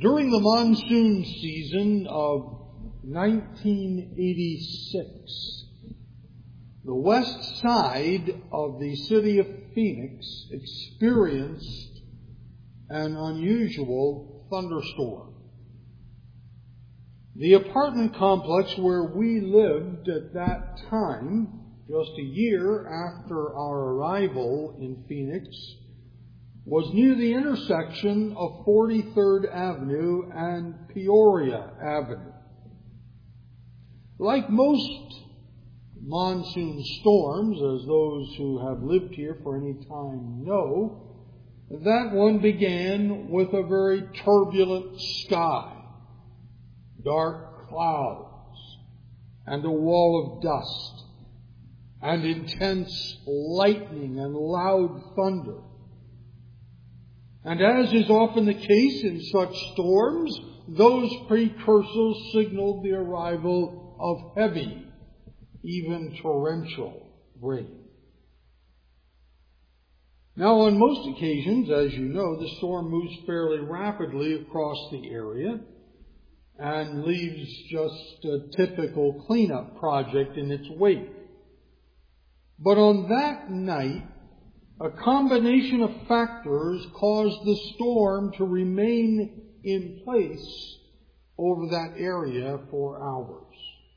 During the monsoon season of 1986, the west side of the city of Phoenix experienced an unusual thunderstorm. The apartment complex where we lived at that time, just a year after our arrival in Phoenix, was near the intersection of 43rd Avenue and Peoria Avenue. Like most monsoon storms, as those who have lived here for any time know, that one began with a very turbulent sky, dark clouds, and a wall of dust, and intense lightning and loud thunder. And as is often the case in such storms, those precursors signaled the arrival of heavy, even torrential rain. Now, on most occasions, as you know, the storm moves fairly rapidly across the area and leaves just a typical cleanup project in its wake. But on that night, a combination of factors caused the storm to remain in place over that area for hours.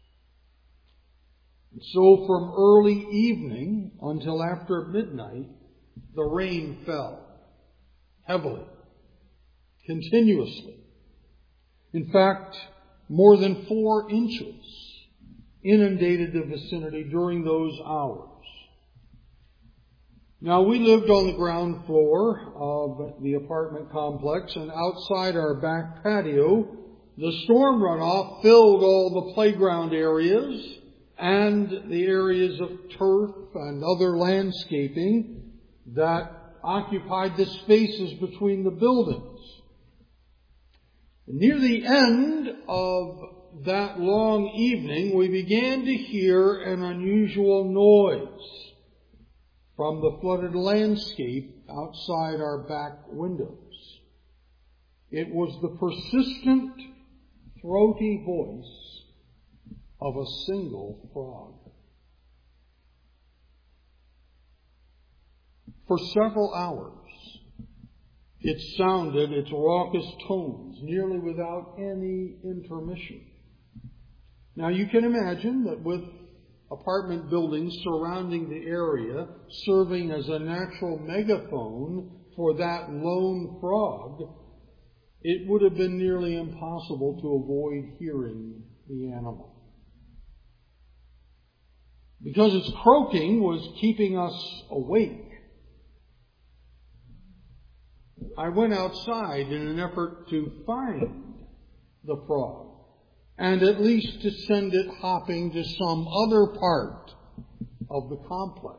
And so from early evening until after midnight, the rain fell heavily, continuously. In fact, more than 4 inches inundated the vicinity during those hours. Now, we lived on the ground floor of the apartment complex, and outside our back patio, the storm runoff filled all the playground areas and the areas of turf and other landscaping that occupied the spaces between the buildings. Near the end of that long evening, we began to hear an unusual noise from the flooded landscape outside our back windows. It was the persistent, throaty voice of a single frog. For several hours, it sounded its raucous tones, nearly without any intermission. Now, you can imagine that with apartment buildings surrounding the area, serving as a natural megaphone for that lone frog, it would have been nearly impossible to avoid hearing the animal. Because its croaking was keeping us awake, I went outside in an effort to find the frog, and at least to send it hopping to some other part of the complex.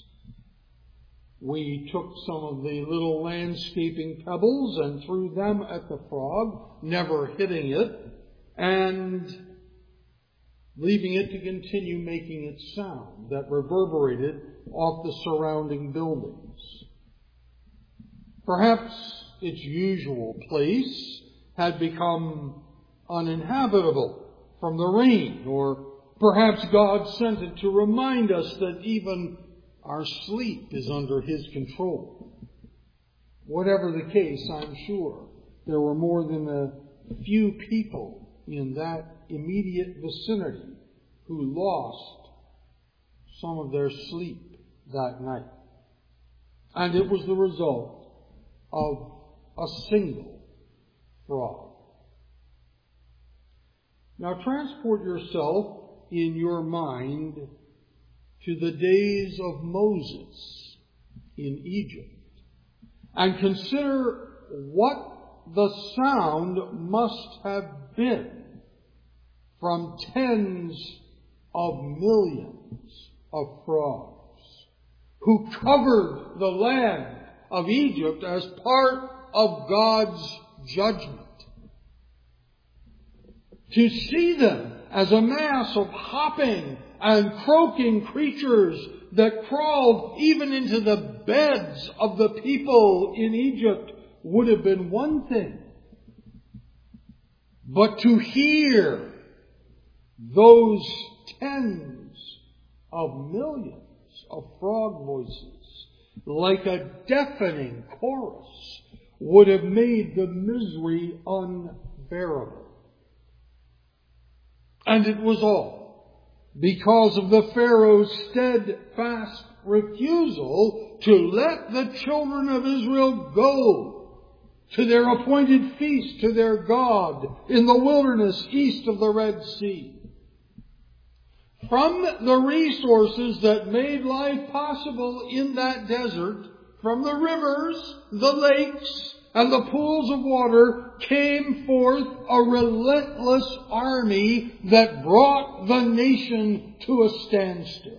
We took some of the little landscaping pebbles and threw them at the frog, never hitting it, and leaving it to continue making its sound that reverberated off the surrounding buildings. Perhaps its usual place had become uninhabitable from the rain, or perhaps God sent it to remind us that even our sleep is under His control. Whatever the case, I'm sure there were more than a few people in that immediate vicinity who lost some of their sleep that night. And it was the result of a single frog. Now transport yourself in your mind to the days of Moses in Egypt and consider what the sound must have been from tens of millions of frogs who covered the land of Egypt as part of God's judgment. To see them as a mass of hopping and croaking creatures that crawled even into the beds of the people in Egypt would have been one thing. but to hear those tens of millions of frog voices like a deafening chorus would have made the misery unbearable. And it was all because of the Pharaoh's steadfast refusal to let the children of Israel go to their appointed feast to their God in the wilderness east of the Red Sea. From the resources that made life possible in that desert, from the rivers, the lakes, and the pools of water, came forth a relentless army that brought the nation to a standstill.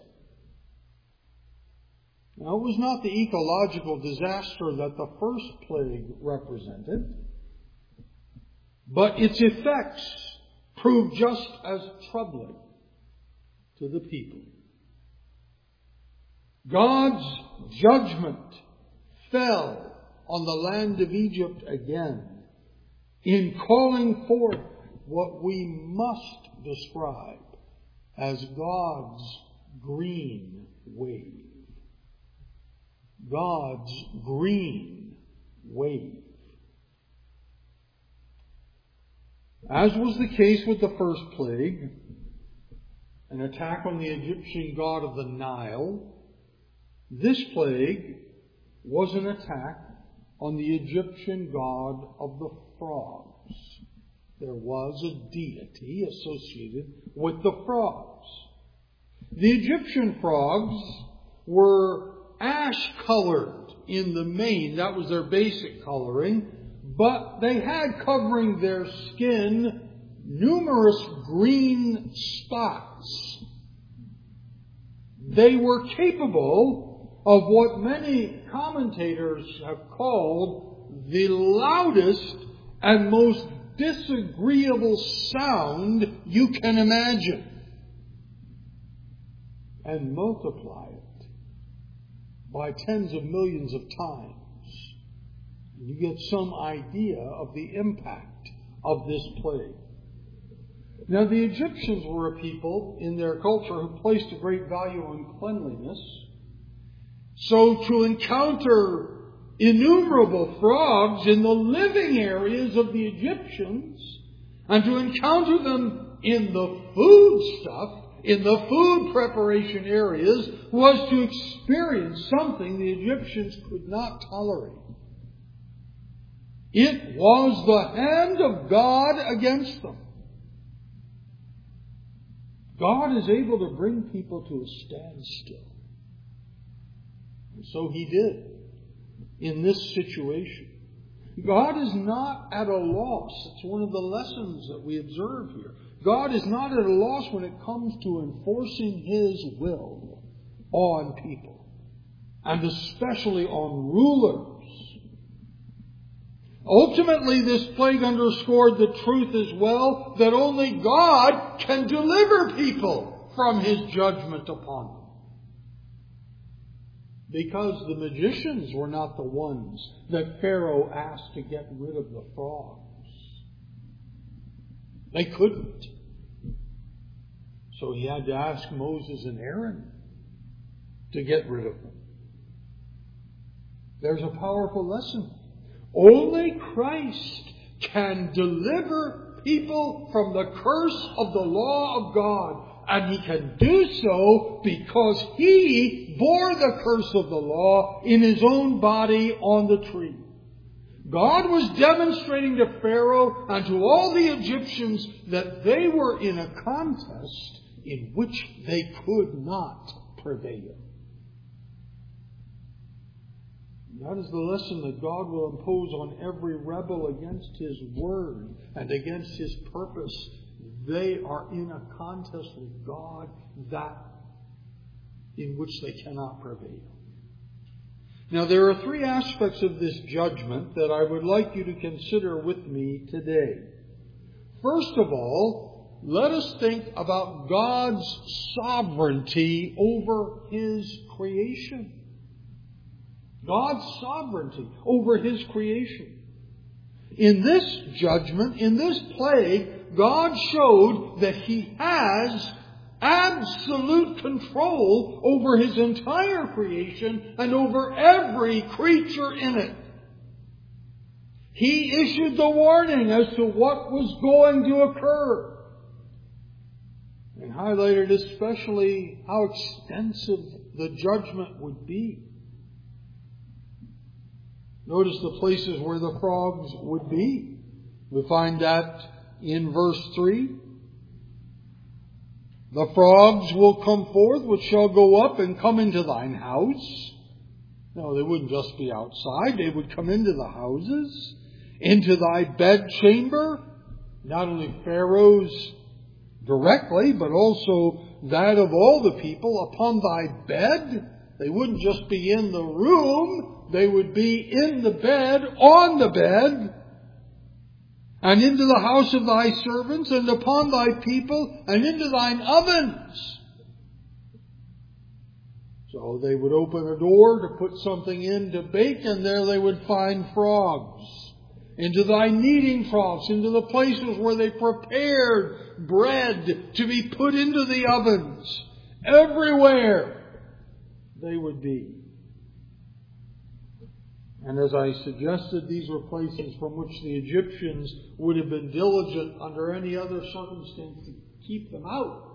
Now, it was not the ecological disaster that the first plague represented, but its effects proved just as troubling to the people. God's judgment fell on the land of Egypt again in calling forth what we must describe as God's green wave. God's green wave. As was the case with the first plague, an attack on the Egyptian god of the Nile, this plague was an attack on the Egyptian god of the frogs. There was a deity associated with the frogs. The Egyptian frogs were ash-colored in the main. That was their basic coloring. But they had covering their skin numerous green spots. They were capable of what many commentators have called the loudest and most disagreeable sound you can imagine. And multiply it by tens of millions of times. And you get some idea of the impact of this plague. Now, the Egyptians were a people in their culture who placed a great value on cleanliness. So to encounter innumerable frogs in the living areas of the Egyptians, and to encounter them in the food stuff, in the food preparation areas, was to experience something the Egyptians could not tolerate. It was the hand of God against them. God is able to bring people to a standstill. And so He did in this situation. God is not at a loss. It's one of the lessons that we observe here. God is not at a loss when it comes to enforcing His will on people, and especially on rulers. Ultimately, this plague underscored the truth as well that only God can deliver people from His judgment upon them. Because the magicians were not the ones that Pharaoh asked to get rid of the frogs. They couldn't. So he had to ask Moses and Aaron to get rid of them. There's a powerful lesson. Only Christ can deliver people from the curse of the law of God. And He can do so because He bore the curse of the law in His own body on the tree. God was demonstrating to Pharaoh and to all the Egyptians that they were in a contest in which they could not prevail. That is the lesson that God will impose on every rebel against His word and against His purpose. They are in a contest with God in which they cannot prevail. Now, there are three aspects of this judgment that I would like you to consider with me today. First of all, let us think about God's sovereignty over His creation. God's sovereignty over His creation. In this judgment, in this plague, God showed that He has absolute control over His entire creation and over every creature in it. He issued the warning as to what was going to occur, and highlighted especially how extensive the judgment would be. Notice the places where the frogs would be. We find that in verse 3. The frogs will come forth, which shall go up and come into thine house. No, they wouldn't just be outside. They would come into the houses, into thy bedchamber. Not only Pharaoh's directly, but also that of all the people upon thy bed. They wouldn't just be in the room. They would be in the bed, on the bed, and into the house of thy servants, and upon thy people, and into thine ovens. So they would open a door to put something in to bake, and there they would find frogs. Into thy kneading troughs, into the places where they prepared bread to be put into the ovens. Everywhere they would be. And as I suggested, these were places from which the Egyptians would have been diligent under any other circumstance to keep them out.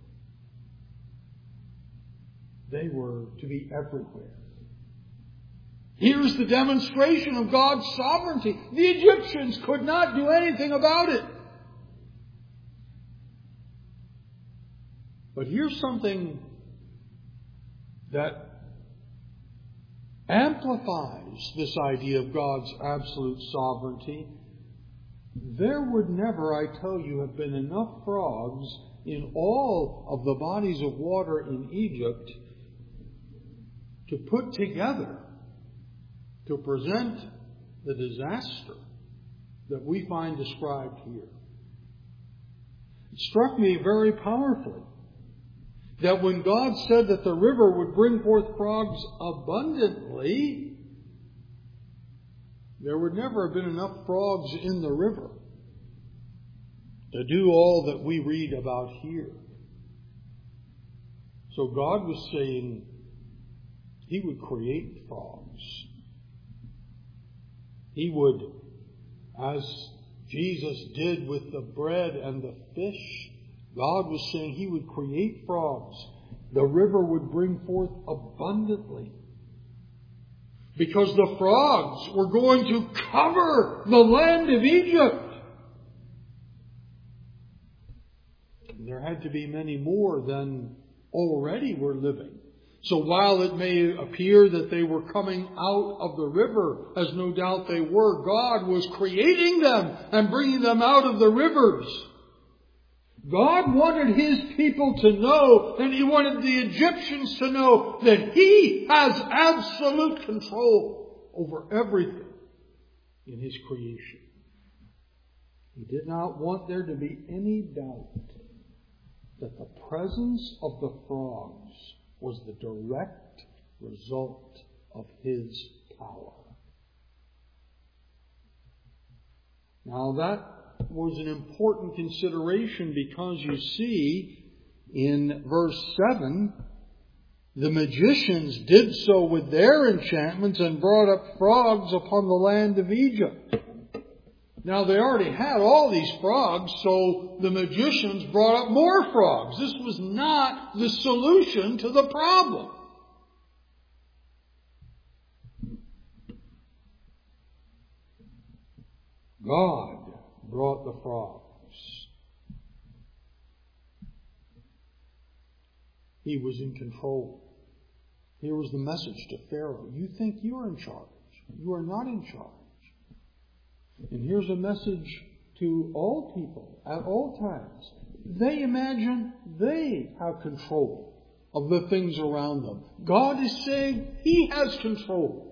They were to be everywhere. Here's the demonstration of God's sovereignty. The Egyptians could not do anything about it. But here's something that amplifies this idea of God's absolute sovereignty. There would never, I tell you, have been enough frogs in all of the bodies of water in Egypt to put together to present the disaster that we find described here. It struck me very powerfully that when God said that the river would bring forth frogs abundantly, there would never have been enough frogs in the river to do all that we read about here. So God was saying He would create frogs. He would, as Jesus did with the bread and the fish, God was saying He would create frogs. The river would bring forth abundantly. Because the frogs were going to cover the land of Egypt. And there had to be many more than already were living. So while it may appear that they were coming out of the river, as no doubt they were, God was creating them and bringing them out of the rivers. God wanted His people to know, and He wanted the Egyptians to know, that He has absolute control over everything in His creation. He did not want there to be any doubt that the presence of the frogs was the direct result of His power. Now that was an important consideration because you see in verse 7, the magicians did so with their enchantments and brought up frogs upon the land of Egypt. Now they already had all these frogs, so the magicians brought up more frogs. This was not the solution to the problem. God brought the frogs. He was in control. Here was the message to Pharaoh. You think you're in charge. You are not in charge. And here's a message to all people at all times. They imagine they have control of the things around them. God is saying He has control.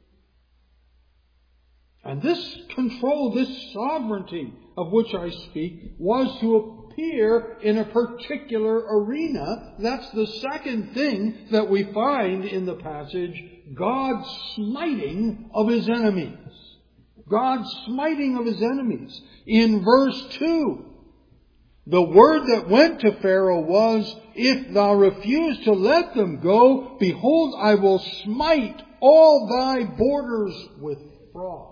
And this control, this sovereignty of which I speak, was to appear in a particular arena. That's the second thing that we find in the passage, God's smiting of His enemies. God's smiting of His enemies. In verse 2, the word that went to Pharaoh was, if thou refuse to let them go, behold, I will smite all thy borders with frogs.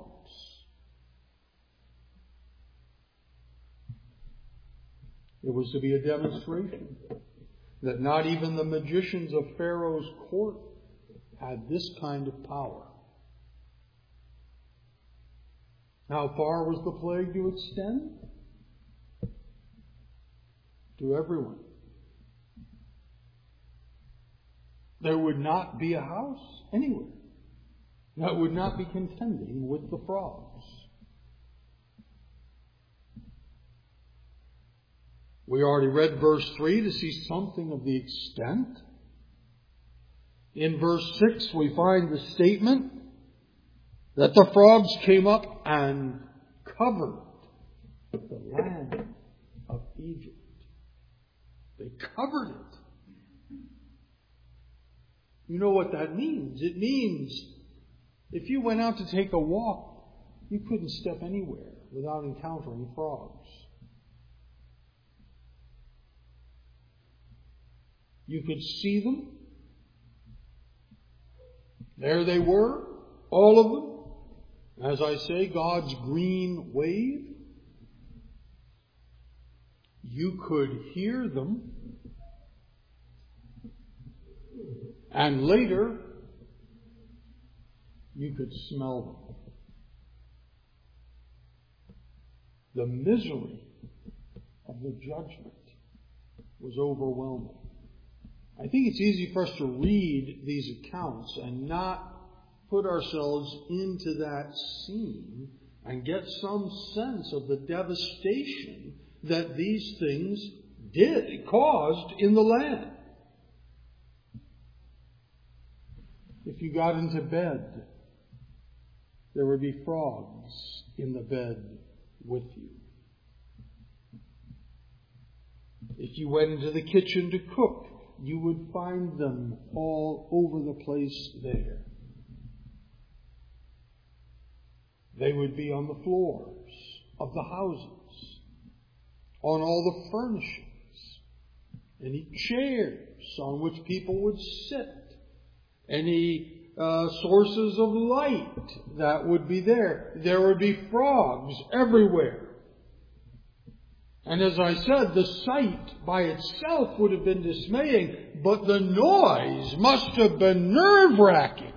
It was to be a demonstration that not even the magicians of Pharaoh's court had this kind of power. How far was the plague to extend? To everyone. There would not be a house anywhere that would not be contending with the frogs. We already read verse 3 to see something of the extent. In verse 6 we find the statement that the frogs came up and covered the land of Egypt. They covered it. You know what that means? It means if you went out to take a walk, you couldn't step anywhere without encountering frogs. You could see them. There they were, all of them. As I say, God's green wave. You could hear them. And later, you could smell them. The misery of the judgment was overwhelming. I think it's easy for us to read these accounts and not put ourselves into that scene and get some sense of the devastation that these things caused in the land. If you got into bed, there would be frogs in the bed with you. If you went into the kitchen to cook, you would find them all over the place there. They would be on the floors of the houses, on all the furnishings, any chairs on which people would sit, any sources of light that would be there. There would be frogs everywhere. And as I said, the sight by itself would have been dismaying, but the noise must have been nerve-wracking.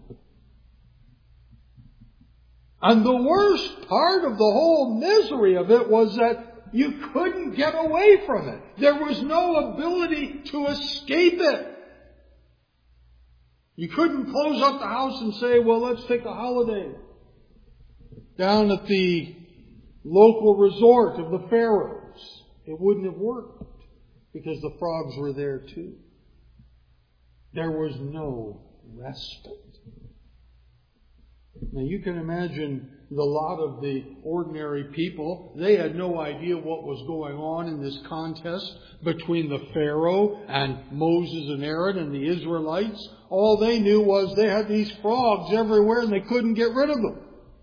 And the worst part of the whole misery of it was that you couldn't get away from it. There was no ability to escape it. You couldn't close up the house and say, well, let's take a holiday down at the local resort of the Pharaohs. It wouldn't have worked because the frogs were there too. There was no respite. Now you can imagine the lot of the ordinary people. They had no idea what was going on in this contest between the Pharaoh and Moses and Aaron and the Israelites. All they knew was they had these frogs everywhere and they couldn't get rid of them.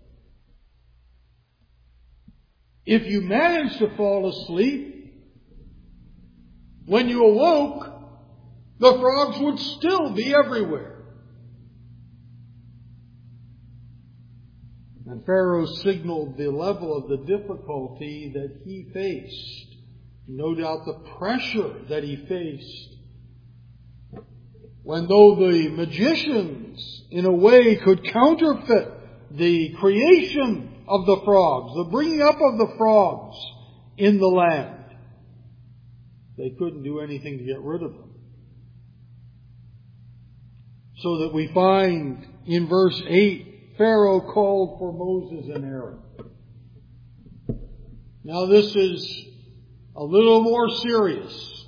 If you managed to fall asleep, when you awoke, the frogs would still be everywhere. And Pharaoh signaled the level of the difficulty that he faced. No doubt the pressure that he faced. When though the magicians, in a way, could counterfeit the creation of the frogs, the bringing up of the frogs in the land, they couldn't do anything to get rid of them. So that we find in verse 8, Pharaoh called for Moses and Aaron. Now this is a little more serious.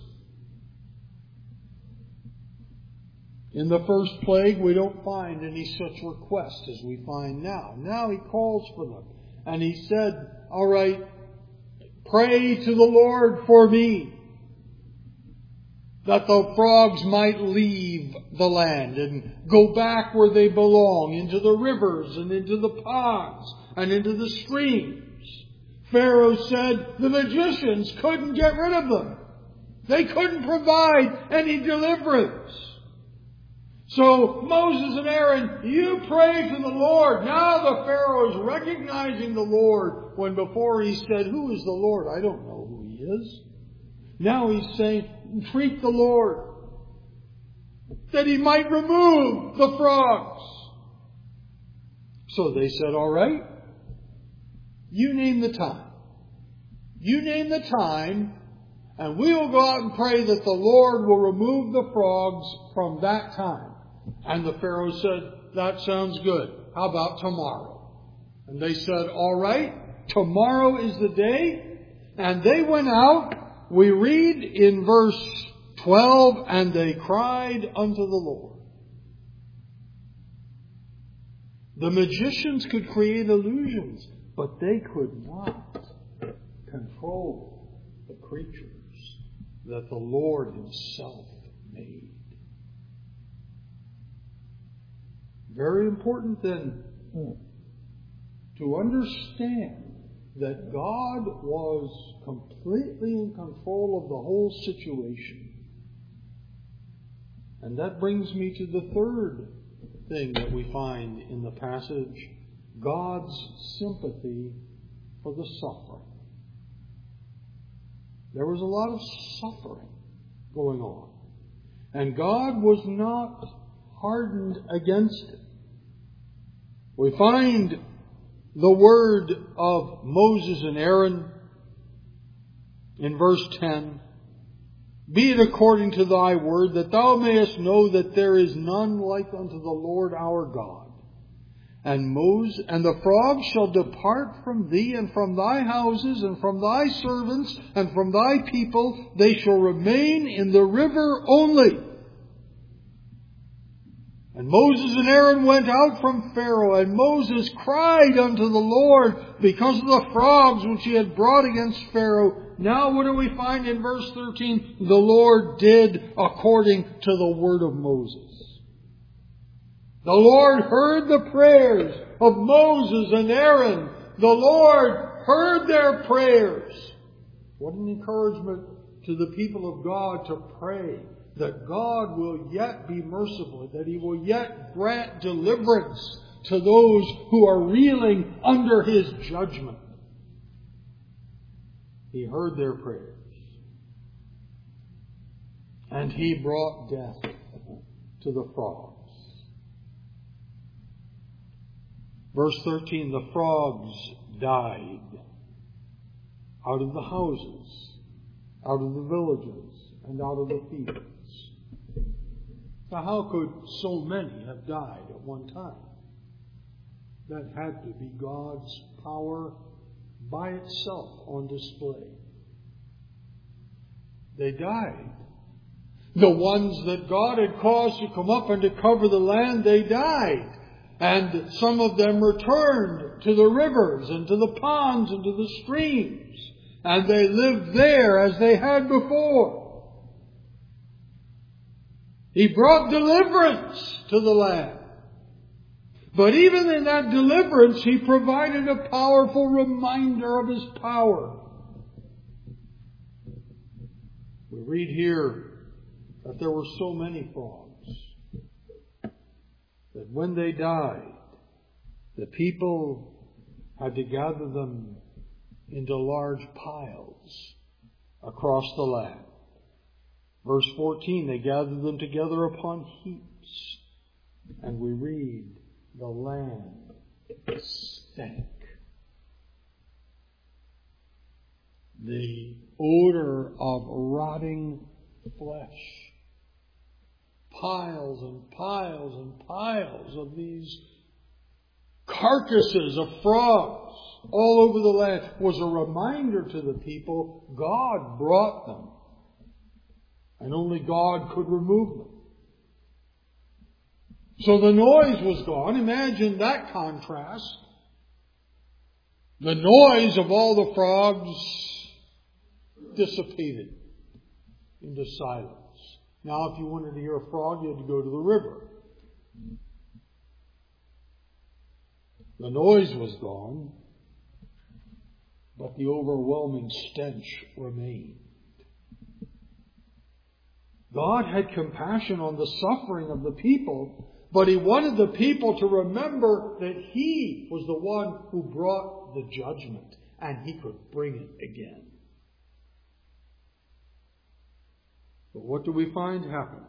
In the first plague, we don't find any such request as we find now. Now he calls for them. And he said, all right, pray to the Lord for me. that the frogs might leave the land and go back where they belong, into the rivers and into the ponds and into the streams. Pharaoh said the magicians couldn't get rid of them. They couldn't provide any deliverance. So Moses and Aaron, you pray to the Lord. Now the Pharaoh is recognizing the Lord, when before he said, who is the Lord? I don't know who he is. Now he's saying, entreat the Lord that he might remove the frogs. So they said, all right, you name the time. You name the time, and we will go out and pray that the Lord will remove the frogs from that time. And the Pharaoh said, that sounds good. How about tomorrow? And they said, all right, tomorrow is the day. And they went out. We read in verse 12, and they cried unto the Lord. The magicians could create illusions, but they could not control the creatures that the Lord Himself made. Very important then to understand that God was completely in control of the whole situation. And that brings me to the third thing that we find in the passage, God's sympathy for the suffering. There was a lot of suffering going on. And God was not hardened against it. We find the word of Moses and Aaron in verse 10. Be it according to thy word, that thou mayest know that there is none like unto the Lord our God. And the frogs shall depart from thee, and from thy houses, and from thy servants, and from thy people. They shall remain in the river only. And Moses and Aaron went out from Pharaoh, and Moses cried unto the Lord because of the frogs which he had brought against Pharaoh. Now what do we find in verse 13? The Lord did according to the word of Moses. The Lord heard the prayers of Moses and Aaron. The Lord heard their prayers. What an encouragement to the people of God to pray that God will yet be merciful, that He will yet grant deliverance to those who are reeling under His judgment. He heard their prayers. And He brought death to the frogs. Verse 13, the frogs died out of the houses, out of the villages, and out of the fields. Now, how could so many have died at one time? That had to be God's power by itself on display. They died. The ones that God had caused to come up and to cover the land, they died. And some of them returned to the rivers and to the ponds and to the streams. And they lived there as they had before. He brought deliverance to the land. But even in that deliverance, He provided a powerful reminder of His power. We read here that there were so many frogs that when they died, the people had to gather them into large piles across the land. Verse 14, they gathered them together upon heaps. And we read, the land stank. The odor of rotting flesh. Piles and piles and piles of these carcasses of frogs all over the land was a reminder to the people God brought them. And only God could remove them. So the noise was gone. Imagine that contrast. The noise of all the frogs dissipated into silence. Now, if you wanted to hear a frog, you had to go to the river. The noise was gone, but the overwhelming stench remained. God had compassion on the suffering of the people, but He wanted the people to remember that He was the one who brought the judgment, and He could bring it again. But what do we find happened?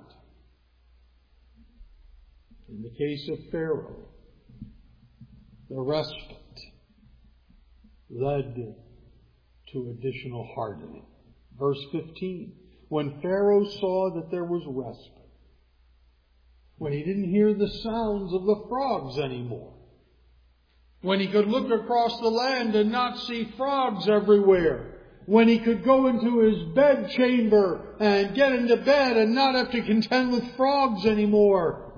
In the case of Pharaoh, the respite led to additional hardening. Verse 15. When Pharaoh saw that there was respite, when he didn't hear the sounds of the frogs anymore, when he could look across the land and not see frogs everywhere, when he could go into his bedchamber and get into bed and not have to contend with frogs anymore,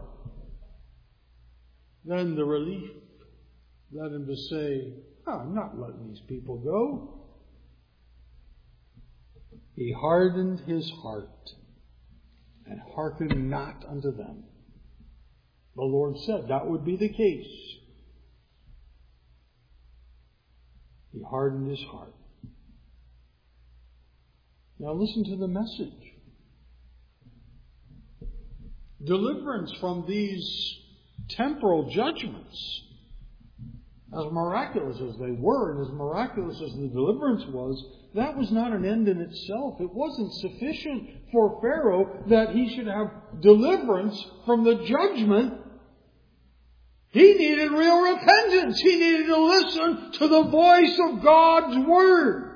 then the relief led him to say, I'm not letting these people go. He hardened his heart and hearkened not unto them. The Lord said that would be the case. He hardened his heart. Now listen to the message. Deliverance from these temporal judgments, as miraculous as they were and as miraculous as the deliverance was, that was not an end in itself. It wasn't sufficient for Pharaoh that he should have deliverance from the judgment. He needed real repentance. He needed to listen to the voice of God's Word.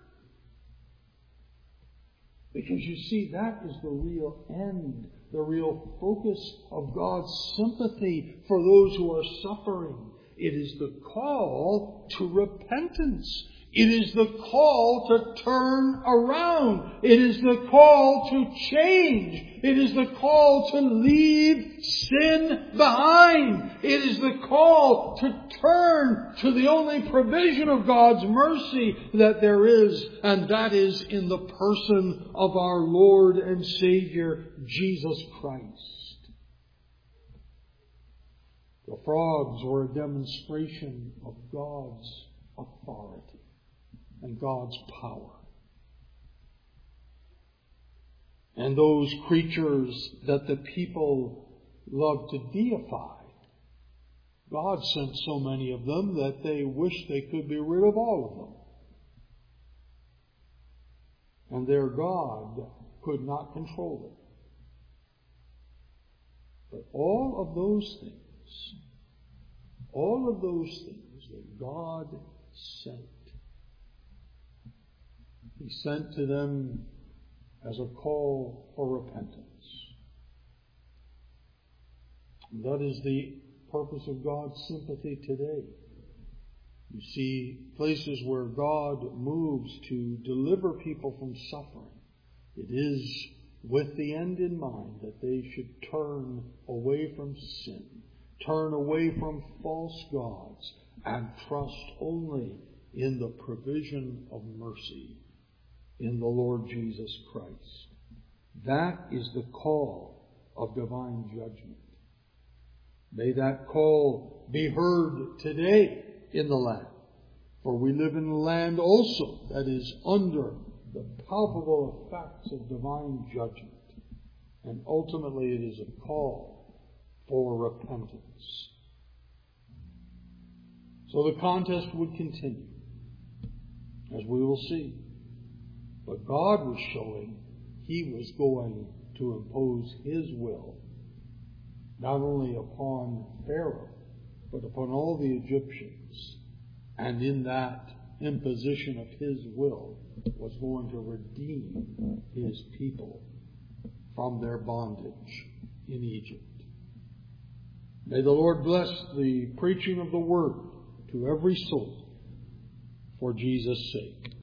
Because you see, that is the real end, the real focus of God's sympathy for those who are suffering. It is the call to repentance. It is the call to turn around. It is the call to change. It is the call to leave sin behind. It is the call to turn to the only provision of God's mercy that there is, and that is in the person of our Lord and Savior, Jesus Christ. The frogs were a demonstration of God's authority and God's power. And those creatures that the people loved to deify, God sent so many of them that they wished they could be rid of all of them. And their God could not control them. But all of those things that God sent, He sent to them as a call for repentance. And that is the purpose of God's sympathy today. You see, places where God moves to deliver people from suffering, it is with the end in mind that they should turn away from sin, turn away from false gods, and trust only in the provision of mercy in the Lord Jesus Christ. That is the call of divine judgment. May that call be heard today in the land. For we live in a land also that is under the palpable effects of divine judgment. And ultimately it is a call for repentance. So the contest would continue, as we will see. But God was showing He was going to impose His will, not only upon Pharaoh, but upon all the Egyptians. And in that imposition of His will was going to redeem His people from their bondage in Egypt. May the Lord bless the preaching of the Word to every soul for Jesus' sake.